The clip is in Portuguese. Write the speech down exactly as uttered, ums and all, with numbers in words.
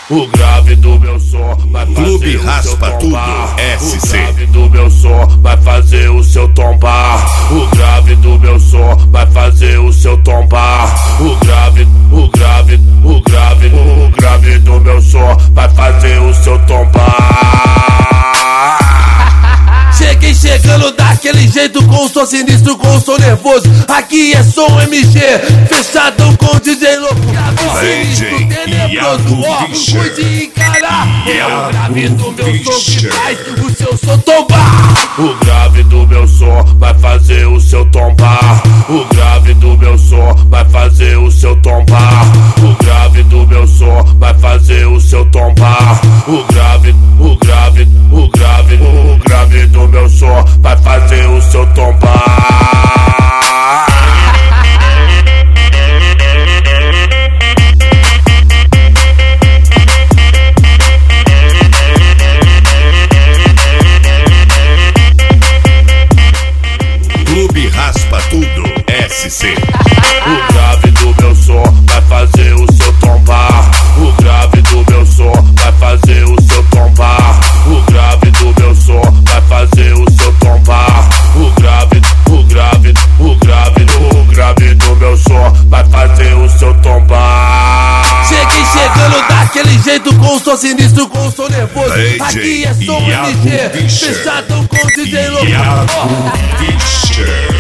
O grave do meu som vai fazer Clube o seu Raspa Tudo, tombar. S C. O grave do meu som vai fazer o seu tombar. O grave do meu som vai fazer o seu tombar. O grave, o grave, o grave, o grave do meu som vai fazer o seu tombar. Cheguei chegando daquele jeito, com som sinistro, com som nervoso. Aqui é som M G, fechadão com D J louco. Grave sinistro, tenebroso, ó, pude encarar. É o grave do meu som que faz o seu som tombar. O grave do meu som vai fazer o seu tombar. O grave do meu som vai fazer o seu tombar. O grave do meu som vai fazer o seu tombar. O grave, o grave, o grave, o grave do meu som vai fazer o seu tombar. Clube Raspa Tudo, S C. O grave do meu som vai fazer o seu tombar. O grave do meu som vai fazer o seu tombar. O grave do meu som vai fazer o seu tombar. O grave, o grave, o grave, o grave do meu som vai fazer o seu tombar. Cheguei chegando daquele jeito, com som sinistro, com som nervoso. D J Aqui é som Iago M G, Fischer. fechadão com D J louco. Iago Fischer.